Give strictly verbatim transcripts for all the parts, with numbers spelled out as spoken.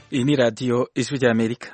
Iyi ni radiyo ijwi ry'Amerika.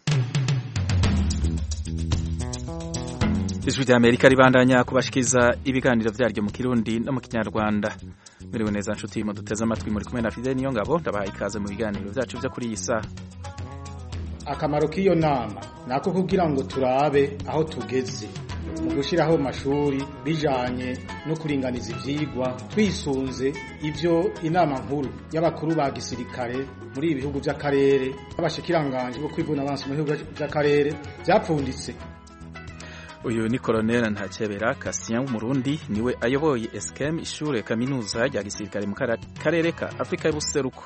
Ijwi ry'Amerika ribandanya kubashikiriza ibiganiro vyaryo mu Kirundi no mu Kinyarwanda. Miriwe neza nshuti mu duteze amatwi muri kumwe na Fidel Niyongabo, ndabaha ikaze mu biganiro vyacu vyo kuri iyi saha. Akamaro k'iyo nama nako kugira ngo turabe aho tugeze mu gushiraho amashuri bijanye no kuringaniza ivyigwa twisunze ivyo inama nkuru y'abakuru ba gisirikare muri ibihugu by'akarere abashikiranganje bo kwivuna abansi mu bihugu by'akarere byapfunditse. Uyu ni Colonel Ntacebera Cassien w'Umurundi, niwe ayoboye E S C E M, ishure kaminuza rya gisirikare mu karere ka Afrika y'Ubuseruko.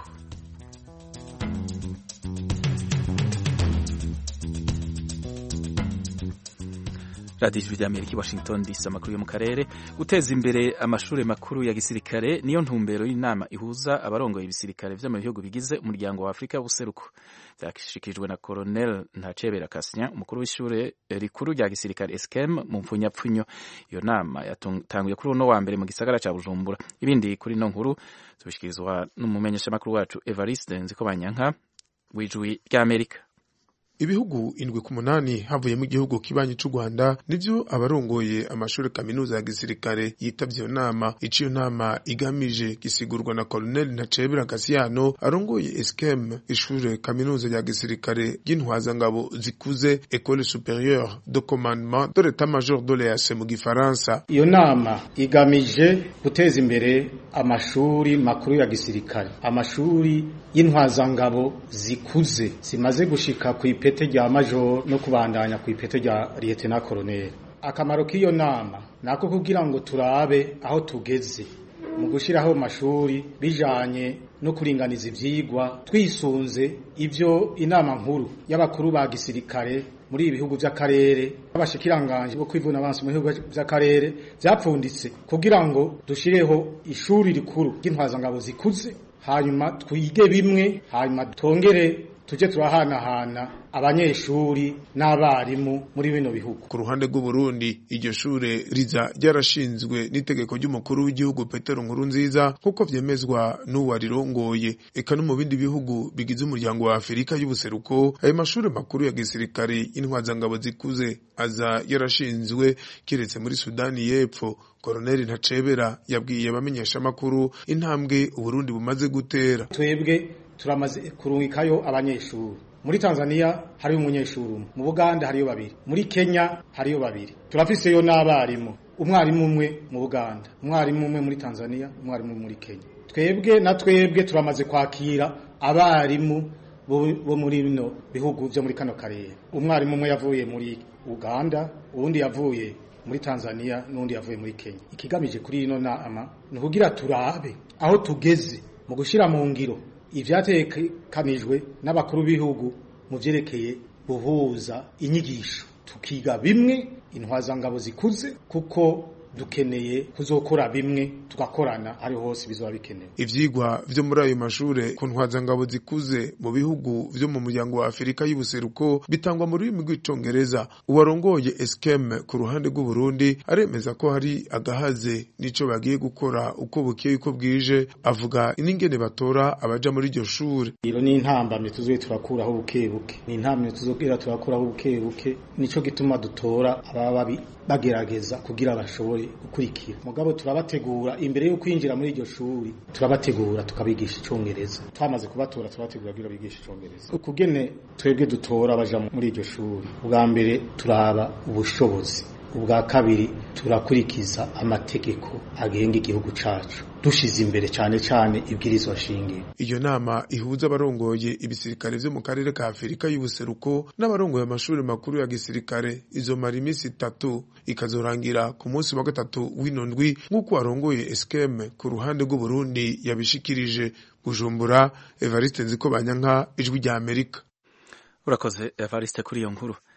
Radio Ijwi ry'Amerika, Washington D C. Amakuru yo mu karere. Guteza imbere amashuri makuru ya gisirikare niyo ntumbero y'inama ihuza abarongoye ibisirikare vyo mu bihugu bigize umuryango wa Afrika y'Ubuseruko. Byashikijwe na Colonel Ntacebera Cassien, umukuru w'ishure rikuru rya gisirikare E S C E M mu mpfunyapfunyo. Iyo nama yatanguye kuri uno wa mbere mu gisagara ca Bujumbura. Ibindi kuri no nkuru tubishikirizwa n'umumenyesha makuru wacu Evariste Nzikobanyanka w'Ijwi ry'Amerika. Ibihugu indwi ku munani havuye mu gihugu kibanyi c'u Rwanda nivyo abarongoye amashuri kaminuza ya gisirikare yitavye iyo nama. Iciyo nama igamije gisigurwa na Colonel Ntacebera Cassien arongoye E S C E M, ishure kaminuza ya gisirikare y'intwazangabo zikuze, École supérieure de commandement de l'état-major de l'E A C mu gifaransa. Iyo nama igamije guteza imbere amashuri makuru ya gisirikare, amashuri y'intwazangabo zikuze zimaze gushika ku ipete rya major no kubandanya ku ipete rya lieutenant colonel. Akamaro k'iyo nama nako kugira ngo turabe aho tugeze mu gushiraho amashuri bijanye no kuringaniza ivyigwa twisunze ivyo inama nkuru y'abakuru ba gisirikare muri ibihugu by'akarere abashikiranganje bo kwivuna abansi mu bihugu by'akarere byapfunditse kugira ngo dushireho ishuri rikuru ry'intwazangabo zikuze, hanyuma twige bimwe, hanyuma twongere tuje turahanahana abanyeshuri n'abarimu muri bino bihugu. Ku ruhande rw'u Burundi, iryo shure riza ryarashinzwe n'itegeko ry'umukuru w'igihugu Petero Nkurunziza nkuko vyemezwa n'uwarirongoye. Eka no mu bindi bihugu bigize umuryango wa Afrika y'Ubuseruko, ayo mashure makuru ya gisirikare y'intwazangabo zikuze aza yarashinzwe, kiretse muri Sudani y'Epfo. Colonel Ntacebera yabwiye abamenyesha makuru intambwe u Burundi bumaze gutera. Twebwe turamaze kurungikayo abanyeshuri. Muri Tanzania hariyo umunyeshuri umwe, mu Buganda hariyo babiri, muri Kenya hariyo babiri. Turafiseyo n'abarimu, umwarimu umwe mu Buganda, umwarimu umwe muri Tanzania, umwarimu muri Kenya. Twebwe na twebwe turamaze kwakira abarimu bo muri bino bihugu byo muri kano karere. Umwarimu umwe yavuye muri Uganda, uwundi yavuye muri Tanzania, n'undi yavuye muri Kenya. Ikigamije kuri ino nama ni kugira turabe aho tugeze mu gushira mu ngiro ivyatekanijwe n'abakuru b'ibihugu mu vyerekeye guhuza inyigisho, tukiga bimwe intwazangabo zikuze kuko dukeneye kuzokora bimwe tugakorana ari hose bizoba bikenewe. Ivyigwa vyo muri ayo mashure ku ntwazangabo zikuze mu bihugu vyo mu muryango wa Afrika y'Ubuseruko bitangwa mu rurimi rw'icongereza. Uwarongoye E S C E M ku ruhande rw'u Burundi aremeza ko hari agahaze nico bagiye gukora uko bukeye uko bwije, avuga iningene batora abaja muri iryo shure. Iro ni intambamye tuzoye turakuraho buke buke, ni intambamye tuzogera turakuraho buke buke, nico gituma dutora ababa bagerageza kugira bashobore gukurikira. Mugabo turabategura imbere yo kwinjira muri iryo shuri, turabategura tukabigisha icongereza. Twamaze kubatora turabategura kugira bigisha icongereza. Ukugene twebwe dutora abaja muri iryo shuri, ubwa mbere turaba ubushobozi, ubwa kabiri turakurikiza amategeko agenga igihugu cacu, dushize imbere cyane cyane ibwirizwa shingiro. Iyo nama ihuza abarongoye ibisirikare vyo mu karere ka Afrika y'Ubuseruko n'abarongoye amashuri makuru ya gisirikare izomara imisi itatu, ikazorangira ku munsi wa gatatu w'inondwi nk'uko arongoye E S C E M ku ruhande rw'u Burundi yabishikirije. Bujumbura, Evariste Nzikobanyanka, Ijwi ry'Amerika. Urakoze Evariste kuri iyo nkuru.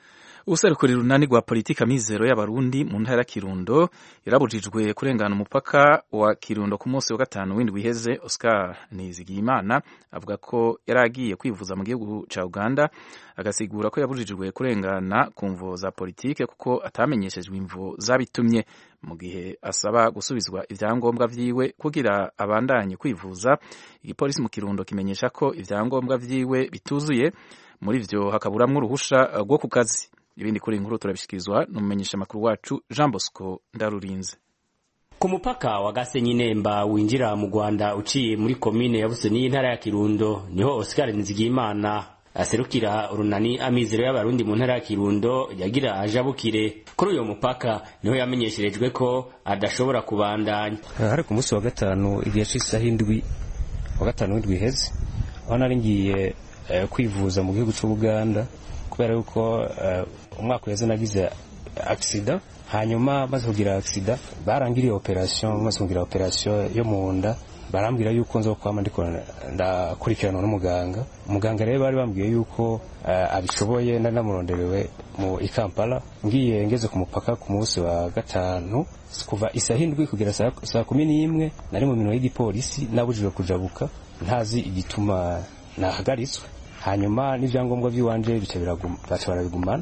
ubuserukira urunani rwa politika mizero y'abarundi mu ntara ya Kirundo yarabujijwe kurengana umupaka wa Kirundo ku munsi wa gatanu w'indwi iheze. Oscar Nizigiyimana avuga ko yaragiye kwivuza mu gihugu ca Uganda, agasigura ko yabujijwe kurengana ku mvo za politike kuko atamenyeshejwe imvo zabitumye, mu gihe asaba gusubizwa ivyangombwa vyiwe kugira abandanye kwivuza. Igipolisi mu Kirundo kimenyesha ko ivyangombwa vyiwe bituzuye, muri vyo hakaburamwo uruhusha rwo ku kazi. Ibindi kuri inkuru turabishikirizwa n'umumenyesha makuru wacu Jean Bosco Ndarurinze. Ku mupaka wa Gasenyi Nemba winjira mu Rwanda uciye muri komine ya Busoni y'intara ya Kirundo niho Oscar Nizigiyimana aserukira urunani amizero y'abarundi mu ntara ya Kirundo yagira ajabukire. Kuri uyo mupaka niho yamenyesherejwe ko adashobora kubandanya. Hari ku munsi wa gatanu igihe cy'isaha indwi wa gatanu w'indwi iheze, aho nari ngiye uh, kwivuza mu gihugu cy'u Uganda kubera yuko uh, umwaka uheze nagize accident, hanyuma maze kugira accident barangiriye operation, maze kugira operation yo mu nda barambwira yuko nzo kwama ndiko ndakurikirana n'umuganga. Umuganga rero bari bambwiye yuko uh, abishoboye nari namuronderewe mu Ikampala. Ngiye ngeze ku mupaka ku munsi wa gatanu kuva isaha indwi kugera saa kumi n'imwe nari mu minwe y'igipolisi, nabujijwe kujabuka ntazi igituma nahagaritswe. Hanyuma n'ivyangombwa by'iwanje bice biraguma barabigumana.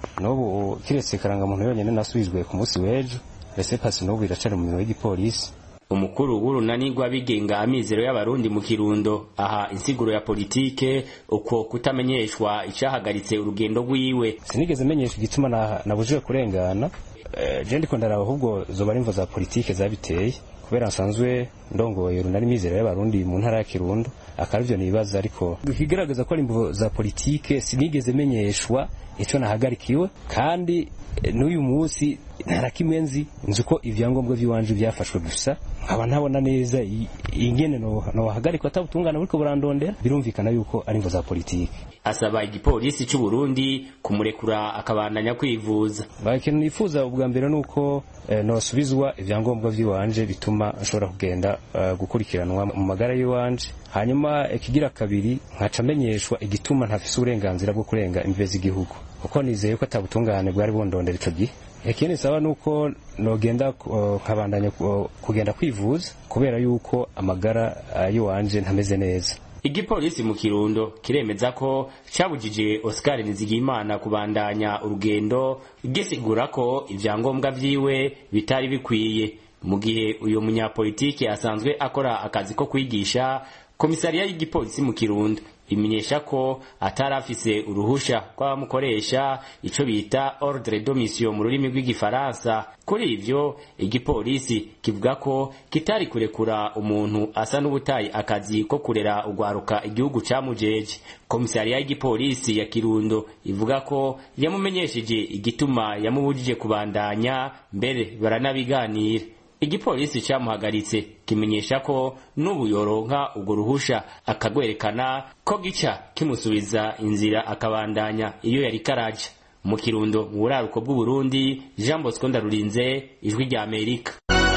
Nobu kiretse karanga muntu yonyene nasubizwe ku munsi w'ejo, rese pasi nobu iracari mu minwe y'igipolisi. Umukuru w'urunani rw'abigenga amizero y'abarundi mu Kirundo aha insiguro ya politike uko kutamenyeshwa icahagaritse urugendo rwiwe. Sinigeze menyesha igituma na nabujije kurengana. E, je ndiko ndaraba ahubwo zoba ari imvo za politike zabiteye, kubera nsanzwe ndongoye urunani mizero y'abarundi mu ntara ya Kirundo. Akarivyo nibaza, ariko bikigaragaza ko ari imvo za politike sinigeze menyeshwa ico nahagarikiwe, kandi n'uyu munsi ntarakimwenzi nzi ko ivyangombwa by'iwanje byafashwe gusa nkaba ntabona neza ingene no no hagarikwa atabutungana buriko burandondera. Birumvikana yuko ari imvo za politike. Asaba igipolisi cy'u Burundi kumurekura akabandanya kwivuza. Bakintu nifuza ubwa mbere nuko eh, no subizwa ivyangombwa by'iwanje bituma ashobora kugenda uh, gukurikiranwa mu magara y'Iwanje. Hanyuma ikigira kabiri nkacamenyeshwa igituma ntafise uburenganzira bwo kurenga imbibe z'igihugu, kuko nizeye ko atabutungane bwari bondondera ico gihe. Ikindi saba nuko nogenda nkabandanya uh, kugenda kwivuza kubera yuko amagara uh, y'Iwanje ntameze neza. Igipolisi mu Kirundo kiremeza ko cabujije Oscar Nizigiyimana kubandanya urugendo, gisigura ko ivyangombwa vyiwe bitari bikwiye. Mu gihe uyo munyapolitike asanzwe akora akazi ko kwigisha, komisariya y'igipolisi mu Kirundo imenyesha ko atarafise uruhusha kwa mukoresha ico bita ordre de mission mu rurimi rw'igifaransa. Kuri ivyo igipolisi kivuga ko kitari kurekura umuntu asa n'ubutayi akazi ko kurera ugwaruka igihugu camujeje. Komisariya y'igipolisi ya Kirundo ivuga ko yamumenyesheje igituma yamubujije kubandanya, mbere baranabiganira. Igipolisi cyamuhagaritse kimenyesha ko n'ubu yoronka ubwo ruhusha akagwerekana ko gica kimusubiza inzira akabandanya iyo yari karaja. Mu Kirundo mu buraruko bw'u Burundi, Jean Bosco Ndarurinze, Ijwi rya Amerika.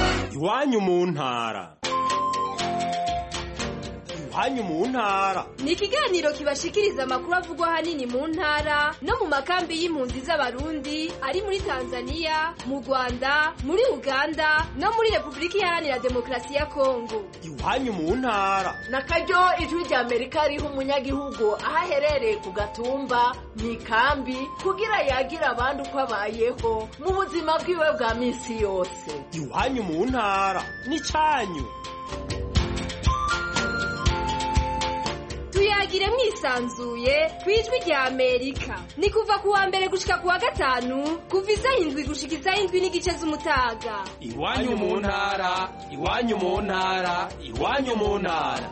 Iwanyu mu ntara. Iwanyu mu ntara ni ikiganiro kibashikiriza amakuru avugwa hanini mu ntara no mu makambi y'impunzi z'abarundi ari muri Tanzania, mu Rwanda, muri Uganda no muri Republika Iharanira Demokarasi ya Kongo. Iwanyu mu ntara na karyo Ijwi rya Amerika riha umunyagihugu aho aherereye ku gatumba mu ikambi kugira yagira abandi uko abayeho mu buzima bwiwe bwa misi yose. Iwanyu mu ntara ni canyu. Tuyagire mwisanzuye kwijwi rya Amerika. Ni kuva kuwa mbere gushika kuwa gatanu kuva isaha indwi gushika isaha indwi n'igice z'umutaga. Iwanyu mu ntara, iwanyu mu ntara, iwanyu mu ntara.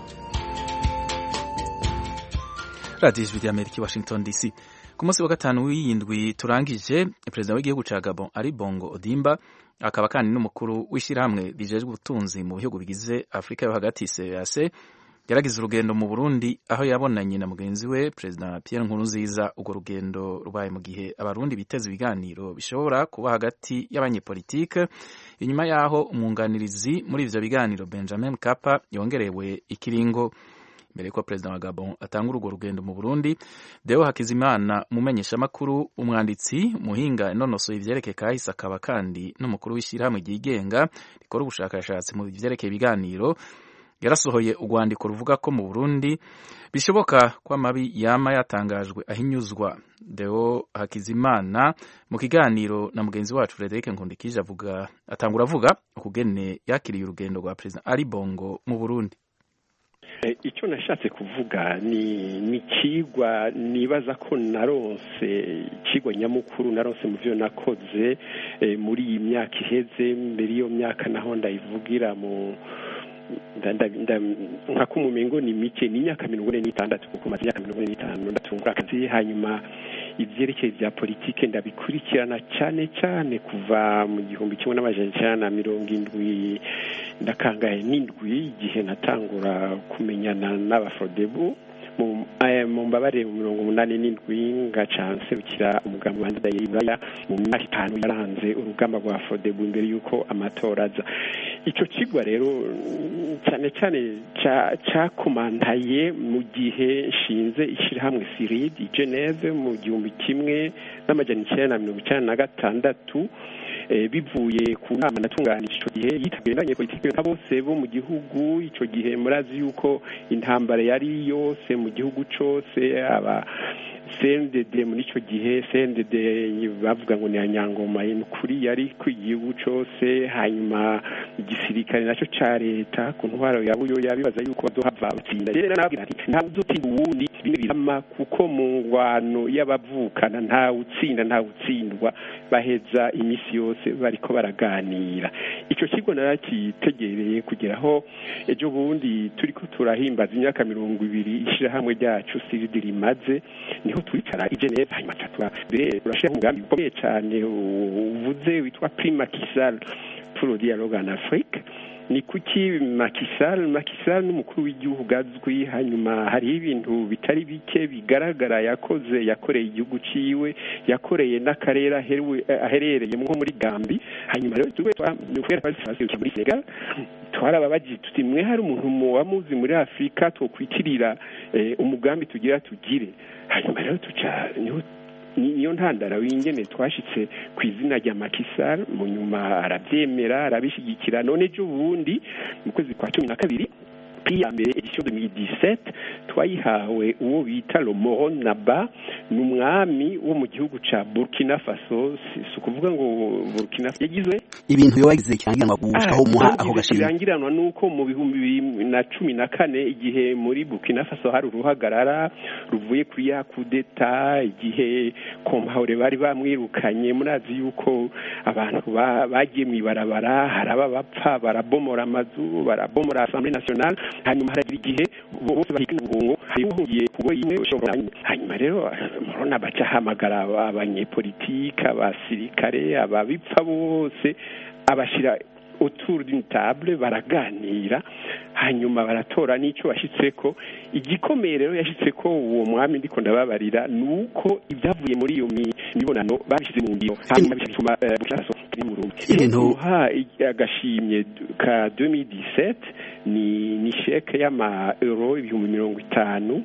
Radio Ijwi rya Amerika, Washington D C. Ku munsi wa gatanu w'iyindwi turangije, Perezida w'igihugu ca Gabon Ali Bongo Odimba akaba kandi n'umukuru w'ishirahamwe rijejwe ubutunzi mu bihugu bigize Afrika yo hagati C E A C yaragize urugendo mu Burundi aho yabonanye na mugenzi we President Pierre Nkurunziza. Urwo rugendo rubaye mu gihe abarundi biteze ibiganiro bishobora kuba hagati y'abanyepolitike, inyuma yaho umwunganirizi muri ivyo biganiro Benjamin Mkapa yongerewe ikiringo. mbere yuko perezida wa Gabon atanga urwo rugendo mu Burundi. Deo Hakizimana, umumenyesha makuru, umwanditsi, muhinga inonosoye ivyerekeye kahise, akaba kandi n'umukuru w'ishyirahamwe ryigenga rikora ubushakashatsi mu vyerekeye ibiganiro, yarasohoye urwandiko ruvuga ko mu Burundi bishoboka ko amabi yama yatangajwe ahinyuzwa. Deo Hakizimana mu kiganiro na mugenzi wacu Frederic Nkundikije avuga atangura avuga ukugene yakiriye urugendo rwa President Ali Bongo mu Burundi. Icyo nashatse kuvuga ni ni kigwa nibaza ko naronse kigwa nyamukuru naronse mu byo nakoze e, muri iyi myaka iheze. Mbere iyo myaka naho ndayivugira mu nka kumumengo ni mike, ni imyaka mirongo ine n'itandatu kuko maze imyaka mirongo ine n'itanu ndatungura akazi. Hanyuma ivyerekeye vya politike ndabikurikirana cyane cyane kuva mu gihumbi kimwe n'amajana icenda na mirongo indwi ndakangaye n'indwi, igihe natangura kumenyana n'abafodebu mu mu mbabare mu mirongo umunani n'indwi ngaca nserukira umugambi wa Ndadaye Iburaya mu myaka itanu yaranze urugamba rwa fodebu imbere yuko amatora aza. Ico kigwa rero cyane cyane cyakomantaye mu gihe nshinze ishirahamwe Sirid i Geneve mu gihumbi kimwe n'amajana icenda na mirongo icenda na gatandatu, bivuye ku nama natunganije ico gihe yitabiranye politike nka bose bo mu gihugu. Ico gihe murazi yuko intambara yari yose mu gihugu cose, aba C N D D muri ico gihe C N D D bavuga ngo ni anyangoma y'ukuri yari ku gihugu cose. Hanyuma igisirikare naco ca leta ku ntwaro ya buyo yabibaza yuko bazohava batsinda. Rero nabwira ati nta uzotsinda uwundi bimwe birama, kuko mu ngwano y'abavukana nta utsinda nta utsindwa, baheza imisi yose bariko baraganira. Ico kigo narakitegereye kugeraho ejo bundi turiko turahimbaza imyaka mirongo ibiri ishirahamwe ryacu Sirid rimaze, niho twicara i Geneve. Hanyuma mbere turashira umugambi ukomeye cyane uvuze witwa Prix Macky Sall pour le dialogue en Afrique. Ni kuki Macky Sall Macky Sall n'umukuru w'igihugu azwi. Hanyuma hari ibintu bitari bike bigaragara yakoze, yakoreye igihugu ciwe, yakoreye n'akarere aherereye nko muri Gambi. Hanyuma rero tuwe twari twari muri Senegal, twarababaji tuti mwe hari umuntu mu wamuzi muri Afrika twokwitirira eh, umugambi tugira tugire. Hanyuma rero tuca niho niyo ntandara w'ingene twashitse ku izina rya Macky Sall. Mu nyuma arabyemera arabishigikira. None ejo bundi mu kwezi kwa cumi na kabiri ya mbere edition deux mille dix-sept twayihawe uwo bita Laurent Naba, n'umwami wo mu gihugu ca Burkina Faso. Si kuvuga ngo Burkina yagizwe ibintu yo wagize cyangiranwa gushikaho muha aho gashimira cyangiranwa nuko mu bihumbi na cumi na kane igihe muri Burkina Faso hari uruhagarara ruvuye kuri ya kudeta, igihe Compaoré bari bamwirukanye. Murazi yuko abantu bagiye mwibarabara, haraba bapfa, barabomora amazu, barabomora Assemblée Nationale. Hanyuma haragira igihe bose bahika ubuhungo, hayuhugiye kubo yimwe ushobora. Hanyuma rero murona baca hamagara abanyepolitike, abasirikare, ababipfa bose, abashira autour d'une table baraganira. Hanyuma baratora n'icyo bashitseko. Igikomeye rero yashitseko uwo mwami ndiko ndababarira nuko ibyavuye muri iyo mibonano babishize mu ngiro. Hanyuma bituma bukaso ibintu ha agashimye ka deux mille dix-sept ni ni chèque y'ama euro ibihumbi mirongo itanu.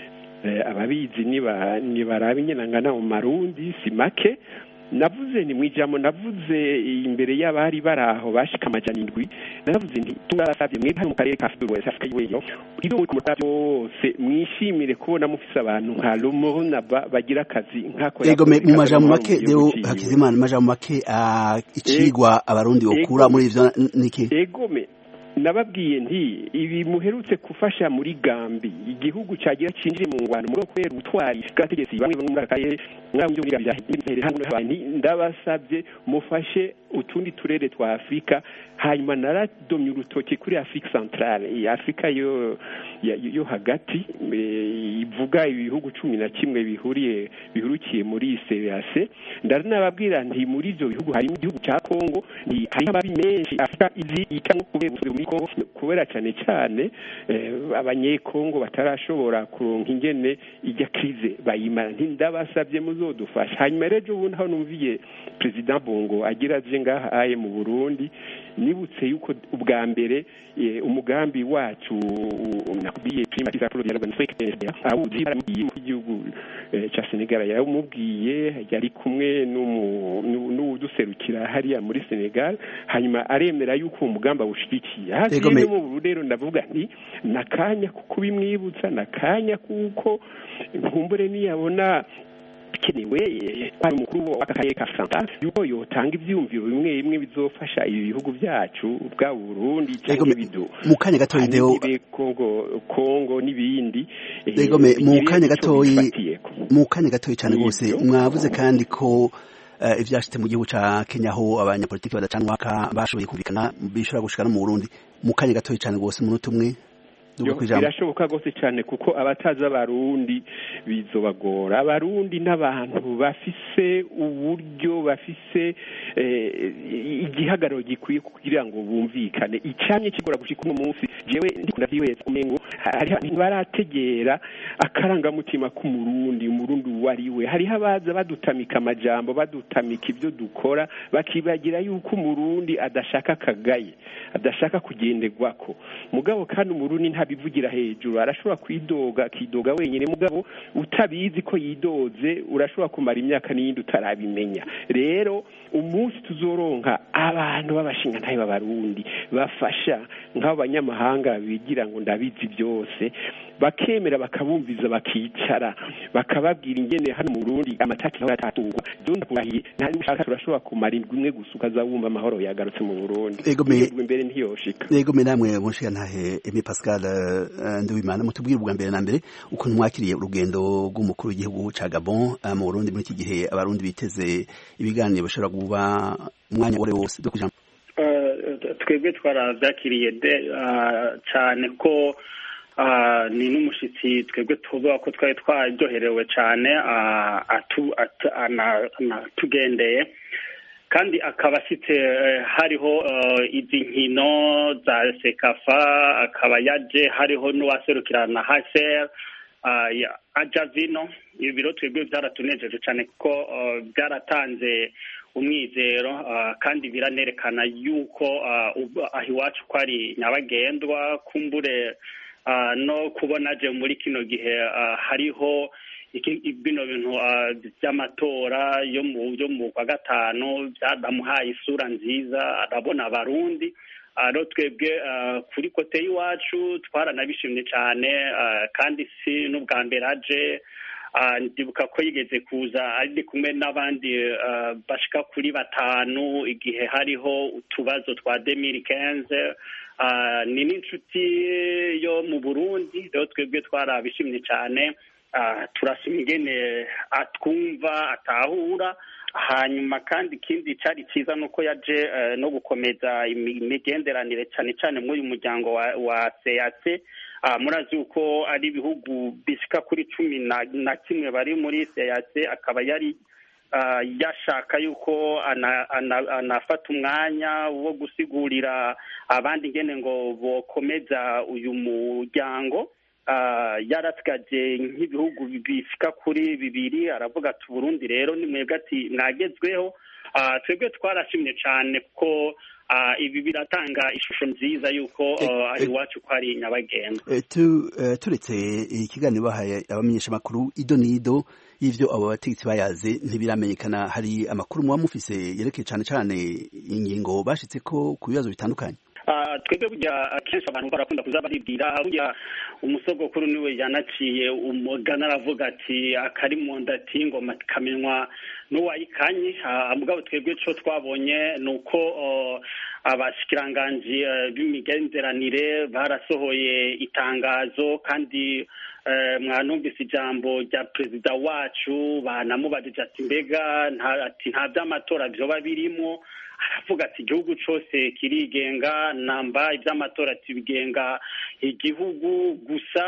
Ababizi niba nibarabe nyenangana mu marundi si make. Navuze ni mwijamo, navuze imbere y'abari baraho bashika amajana indwi. Navuze nti turasabye mwe mu karere ka Afurika y'Iburengero iri mu kumutavyo wose mwishimire kubona mufise abantu nka Laurent Naba bagira akazi nkako. Yego mu majamo make Deo Hakizimana, majamo make ikigwa abarundi okura muri ivyo niki? Yego me nababwiye nti ibi muherutse kufasha muri Gambi, igihugu cyagira cinjire mu ngwano muri kwera utwari gategesi bamwe bamwe muri akaye mwabo byo muri bya hano n'abandi. Ndabasabye mufashe utundi turere twa Afrika. Hanyuma naradomye urutoki kuri Afrika Centrale, Afrika yo yo hagati, ivuga ibihugu cumi na kimwe bihuriye bihurukiye muri C E A C. Ndarinababwira nti muri ivyo bihugu hari igihugu ca Kongo, ni hari ababi menshi Afrika izi ikango kubera cyane cyane abanyekongo batarashobora kuronka ingene ijya krize bayimara. Nti ndabasabye muzodufasha. Hanyuma rero ubu naho numviye President Bongo agira je naje ngaha aye mu Burundi nibutse yuko ubwa mbere umugambi wacu nakubwiye primatisation pour le dialogue africain awuzi aramugiye mu gihugu ca Senegal yaramubwiye yari kumwe n'uduserukira hariya muri Senegal hanyuma aremera yuko umugamba ushigikiye hasi mu rero ndavuga nti nakanya kuko bimwibutsa nakanya kuko nkumbure niyabona kenewe kwa mukuru w'akarere ka Santa yuko yotanga ivyumviro bimwe bimwe bizofasha ibi bihugu byacu bwa Burundi cyangwa bidu mu kanya gatoyi deo Kongo Kongo nibindi Ego me mu kanya gatoyi mu kanya gatoyi cyane gose mwavuze kandi ko ivyashite mu gihugu ca Kenya ho abanyapolitiki badacanwaka bashoboye kumvikana bishora gushikana mu Burundi mu kanya gatoyi cyane gose umunota umwe birashoboka gose cyane kuko abataza abarundi bizobagora abarundi n'abantu bafise uburyo bafise igihagararo gikwiye kugira ngo bumvikane icamye kigora gushika uno munsi jewe ndikunda vyihweza kumengo hari barategera akaranga mutima ku murundi umurundi wariwe hari habaza badutamika amajambo badutamika ivyo dukora bakibagira yuko umurundi adashaka kagaye adashaka kugenderwako mugabo kandi umurundi nta bivugira hejuru arashobora kwidoga akidoga wenyine mugabo utabizi ko yidoze urashobora kumara imyaka n'iyindi utarabimenya rero umunsi tuzoronka abantu babashinga ntaye b'abarundi bafasha nk'abo banyamahanga bigira ngo ndabizi byose bakemera bakabumviza bakicara bakababwira ingene hano mu Burundi amataki aho yatatungwa donda kurahiye ntari ushaka turashobora kumara indwi imwe gusuka zawumva amahoro yagarutse mu Burundi imbere ntiyoshika yego me namwe munshiya ntahe Aimé Pascal uh, Nduwimana mutubwire ubwa mbere na mbere uko mwakiriye urugendo rw'umukuru w'igihugu ca Gabon uh, mu Burundi muri iki gihe abarundi biteze ibiganiro bashobora kuba umwanya wore wose do kujambo uh, twebwe twaravyakiriye uh, cyane ko Uh, ni n'umushitsi twebwe tuvuga ko twari twaryoherewe cyane uh, atu, atu, anatugendeye kandi akaba afite uh, hariho uh, izi nkino za Sekafa akaba yaje hariho n'uwaserukirana Haser uh, ya Ajavino ibiro twebwe byaratunejeje cyane kuko uh, byaratanze umwizero uh, kandi biranerekana yuko uh, aho iwacu ko ari nyabagendwa kumbure Uh, no kubona je muri kino gihe uh, hariho bino bintu uh, by'amatora yo mu yo mu kwa gatanu byadamuhaye isura nziza arabona abarundi aro uh, twebwe uh, kuri kote y'iwacu twaranabishimye cyane uh, kandi si n'ubwa mbere aje uh, ndibuka ko yigeze kuza ari kumwe n'abandi uh, bashika kuri batanu igihe hariho utubazo twa deux mille quinze Uh, ni n'inshuti yo mu Burundi rero twebwe twarabishimye cyane uh, turashima ingene atwumva atahura hanyuma kandi ikindi cyari cyiza nuko yaje uh, no gukomeza imigenderanire cyane cyane muri uyu muryango wa, wa C A C uh, murazi uko ari ibihugu bishika kuri cumi na, na kimwe bari muri C A C akaba yari Uh, yashaka yuko anafata ana, ana umwanya wo gusigurira abandi ngene ngo bokomeza uyu muryango uh, yaratgaje nk'ibihugu bifika kuri bibiri aravuga ati Burundi rero ni mwebwe ati mwagezweho uh, twebwe twarashimye cyane ko uh, ibi biratanga ishusho nziza yuko uh, ari iwacu ko ari nyabagendwa e, tu, uh, turetse ikiganiro bahaye abamenyesha makuru ido nido ivyo abo bategetsi bayaze ntibiramenyekana hari amakuru muba mufise yerekeye cyane cyane ingingo bashitse ko ku bibazo bitandukanye Uh, twebwe burya akenshi abantu barakunda kuza baribwira burya umusogokuru niwe yanaciye umugana aravuga ati akari mu nda ati ngoma kamenywa n'uwayikanye uh, mugabo twebwe cyo twabonye nuko uh, abashikiranganji uh, b'imigenderanire barasohoye itangazo kandi uh, mwanumvise ijambo rya perezida wacu banamubajije ati mbega nta ati nta by'amatora byoba birimo aravuga ati igihugu cyose kirigenga namba iby'amatora tibigenga igihugu gusa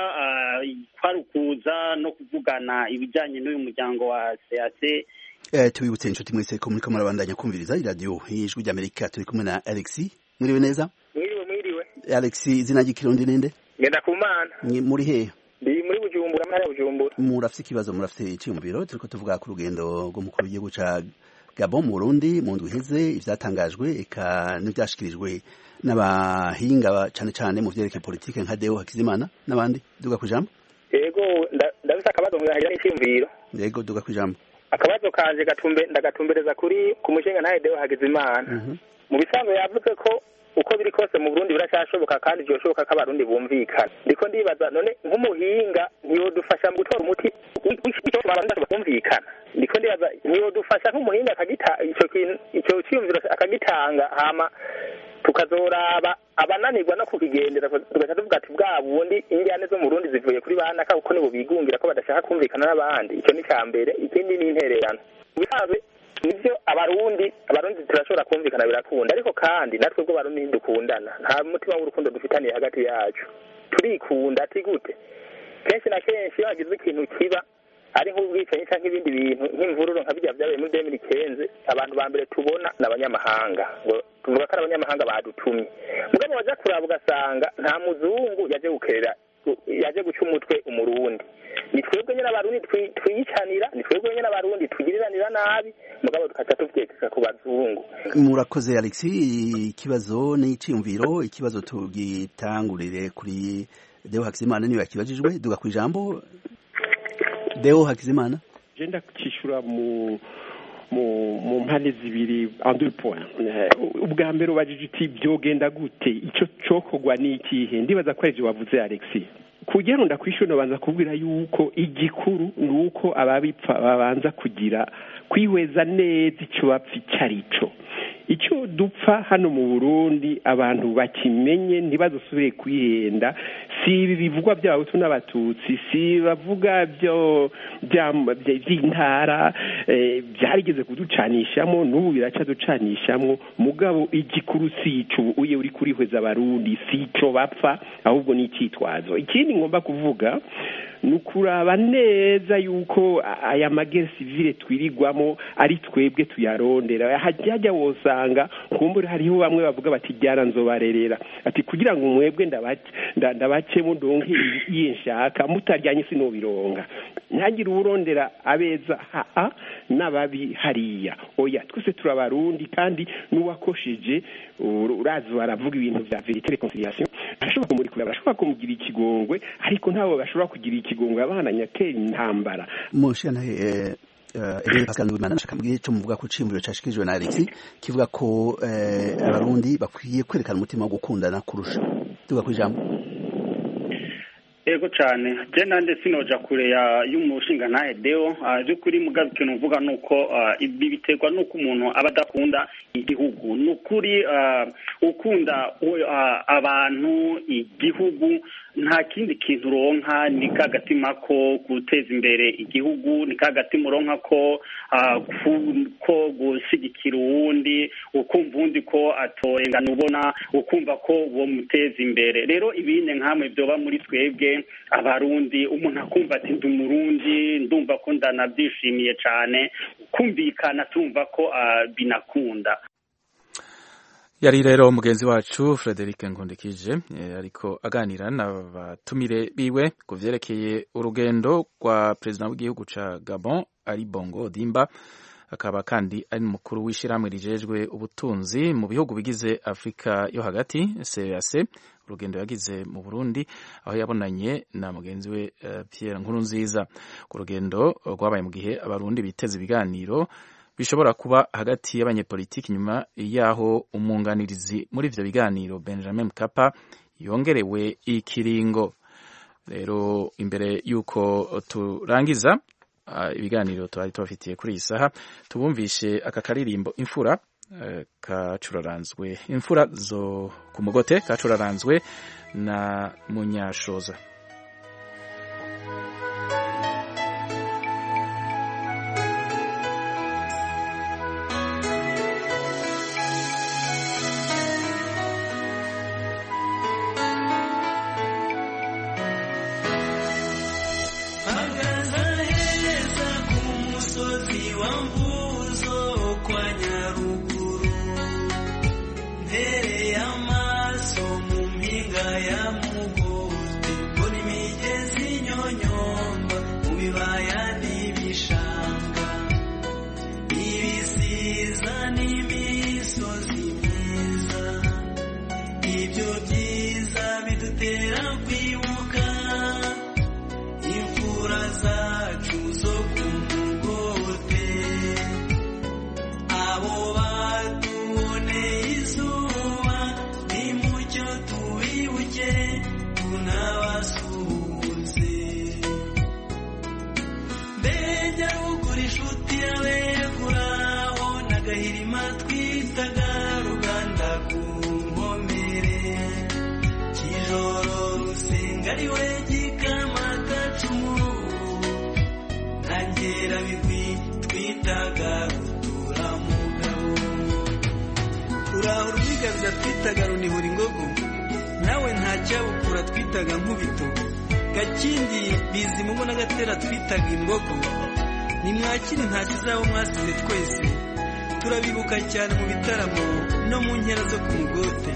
kwarukuza no kuvugana ibijyanye n'uyu muryango wa C A C. Eh tubibutse inshuti mwese ko muri kamera bandanya kumviriza radio y'ijwi ry'Amerika turi kumwe na Alexis mwiriwe neza mwiriwe mwiriwe Alexis izina ry'ikirundi ninde ngenda kumana ni muri he ndi muri Bujumbura mara Bujumbura murafite ikibazo murafite iki mu biro turiko tuvuga ku rugendo rw'umukuru w'igihugu ca Gabon mu Burundi mu ndwi iheze ivyatangajwe eka n'ivyashikirijwe n'abahinga cane cane mu vyerekeye politike nka Deo Hakizimana n'abandi duga kujambo. Yego ndabisa akabazo mwahira n'iciyumviro. Yego duga kujambo. Akabazo kanje gatumbe ndagatumbereza kuri ku mushinga ntaye Deo Hakizimana. Mm -hmm. Mu bisanzwe yavuze ko uko biri kose mu Burundi birashashoboka kandi byoshoboka ko abarundi bumvikana. Ndiko ndibaza none nk'umuhinga niyo dufasha mu gutora umuti w'icyo abarundi bakumvikana. Ndiko ndibaza niyo dufasha nk'umuhinga akagita ico kintu ico cyumviro akagitanga hama tukazoraba abananirwa no kukigendera tugaca tuvuga ati bwa bundi injyane zo mu Burundi zivuye kuri banaka kuko nibo bigungira ko badashaka kumvikana n'abandi. Icyo ni cyambere, ikindi ni intererano. Bisabe nivyo abarundi abarundi turashobora kumvikana birakunda, ariko kandi natwe bwo barundi ndukundana nta mutima w'urukundo dufitaniye hagati yacu, turikunda ati gute. Kenshi na kenshi yagize ikintu kiba ari nk'ubwicanyi cyangwa ibindi bintu nk'imvururu nka bijya byabaye muri deux mille quinze, abantu ba mbere tubona n'abanyamahanga, ngo tuvuga ko abanyamahanga badutumye. Mugabo baje kuraba ugasanga nta muzungu yaje gukerera yaje guca umutwe umurundi. Ni twebwe nyine abarundi twiyicanira, ni twebwe nyine abarundi tugiriranira nabi, mugabo tukaca tuvyekeka ku bazungu. Murakoze Alexis, ikibazo n'iciyumviro, ikibazo tugitangurire kuri Deo Hakizimana niwe yakibajijwe, duga ku ijambo. Deo Hakizimana. Jenda kishura mu mu mu mpande zibiri en deux points. Ubwa mbere ubajije uti byogenda gute, icyo cokogwa n'ikihe? Ndibaza ko ejo wavuze Alexis. Kugira ngo ndakwishura banza kubwira yuko igikuru nuko ababipfa babanza kugira kwihweza neza icyo bapfa icarico. Icyo dupfa hano mu Burundi abantu bakimenye ntibazosubire kwihenda, si ibi bivugwa by'abahutu n'abatutsi, si bavuga byo by'intara byarigeze kuducanishamo n'ubu biraca ducanishamo. Mugabo igikuru si ico uye uri kurihweza abarundi, si ico bapfa ahubwo ni icyitwazo. Ikindi ngomba kuvuga nukuraba neza yuko aya magere civile twirigwamo ari twebwe tuyarondera. Hajya wosanga kumbure hariho bamwe bavuga bati byara nzobarerera ati kugira ngo mwebwe ndabace ndabacemo ndonke yinshaka mutaryanye sinobironga ntagire urondera abeza ha nababi hariya. Oya twese turabarundi kandi nuwakosheje urazi baravuga ibintu vya vérité réconciliation, ashobora kumurikura bashobora kumugira ikigongwe, ariko ntabo bashobora kugira ikigongwe abana nyatera intambara. Mushana eh Ebe Pascal Ndubimana nashaka mbwiye cyo muvuga ko cimbiro cashikijwe na Alexis kivuga ko abarundi bakwiye kwerekana umutima wo gukundana kurusha. Tuga kwijambo. Ego cyane je nande sinoja kure ya y'umushinga ntaye Deo aje kuri mugabike nuvuga nuko ibi biterwa nuko umuntu abadakunda igihugu nukuri ukunda abantu igihugu nta kindi kintu ronka ni kagatima ko guteza imbere igihugu, ni kagatima ronka ko ko gushigikira uwundi, ukumva undi ko atorengana ubona ukumva ko uwo muteza imbere. Rero ibine nkamwe byoba muri twebwe abarundi, umuntu akumva ati ndi umurundi ndumva ko ndanabyishimiye cyane, kumvikana tumva ko uh, binakunda. Yari rero mugenzi wacu Frederic Nkundikije ariko aganira n'abatumire biwe ku vyerekeye urugendo rwa president w'igihugu ca Gabon Ali Bongo Odimba, akaba kandi ari mukuru w'ishiramwe rijejwe ubutunzi mu bihugu bigize Afrika yo hagati C E A C. Urugendo yagize mu Burundi aho yabonanye na mugenzi we uh, Pierre Nkurunziza. Ku rugendo rwabaye mu gihe abarundi biteze ibiganiro bishobora kuba hagati y'abanyepolitiki nyuma yaho umunganirizi muri ivyo biganiro Benjamin Mkapa yongerewe ikiringo. Rero imbere yuko turangiza uh, ibiganiro twari tubafitiye kuri iyi saha, tubumvishe aka karirimbo imfura uh, kacuraranzwe imfura zo ku mugote kacuraranzwe na Munyashoza. Mbere y'amaso mu mpinga ya Mugote twitaga nkubito, Gakindi Bizimungu na Gatera twitaga imbogo. Nimwakire ntacyo zabo mwasize twese, turabibuka cyane mu bitaramo no mu nkera zo ku mugote.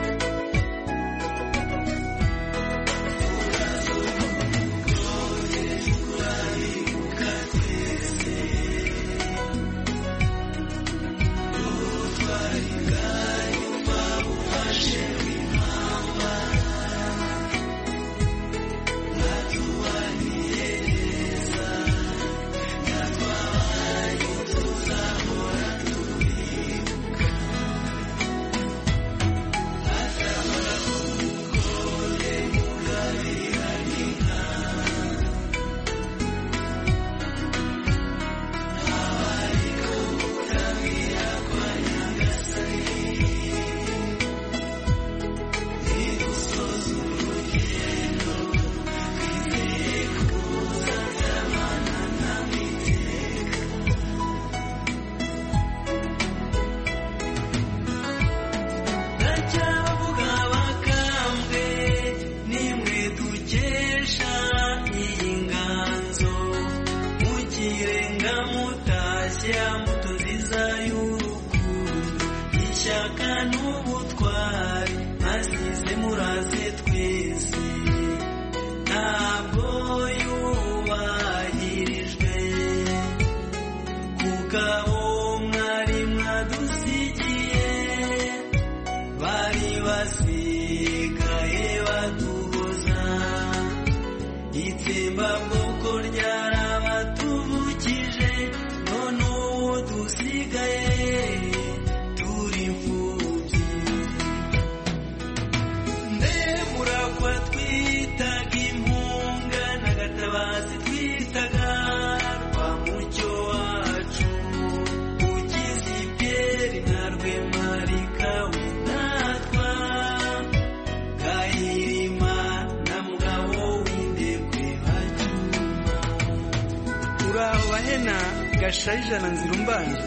Gashayijana Nzirumbanje,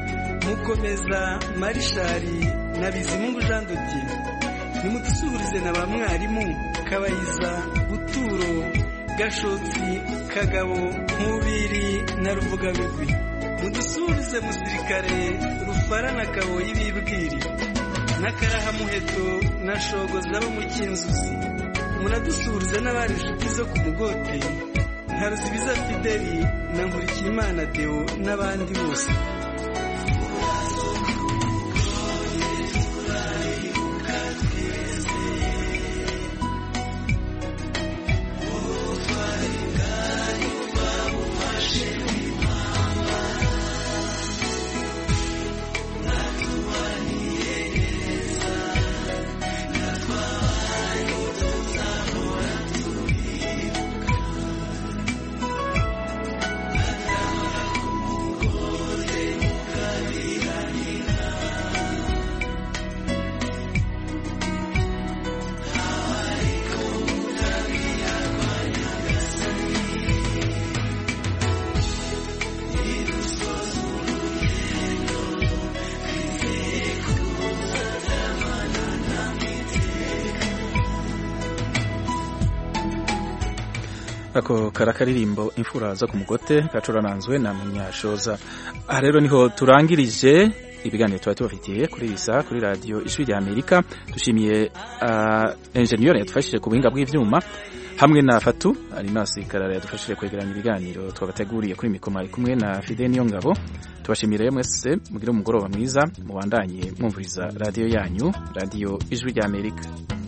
Mukomeza Marishari na Bizimungu Jean de Dieu. Nimutusubirize na ba mwarimu Kabayiza, Buturo, Gashotsi, Kagabo, Nkubiri na Ruvugabigwi. Mudusubirize Musirikare, Rufara na Kaboyi Bibwiri, na Karahamuheto na Shogoza bo mu Kinzuzi. Munadusubirize n'abari inshuti zo ku mugote, Ntaruzibiza Fideli na Nkurikiyimana Deo n'abandi bose. ako karakaririmbo imfura zo ku mugote gacurananzwe na Munyashoza. Aha rero niho turangirije ibiganiro twari tubafitiye kuri isa kuri radio Ijwi rya Amerika. Dushimiye uh, engineer yadufashije ku buhinga bw'ivyuma hamwe na Fatu Alimasi Karara yadufashije kwegeranya ibiganiro twabateguriye kuri mikoma kumwe na Fide Niyongabo. Tubashimire mwese mugire umugoroba mwiza mubandanye mwumviriza radio yanyu radio Ijwi rya Amerika.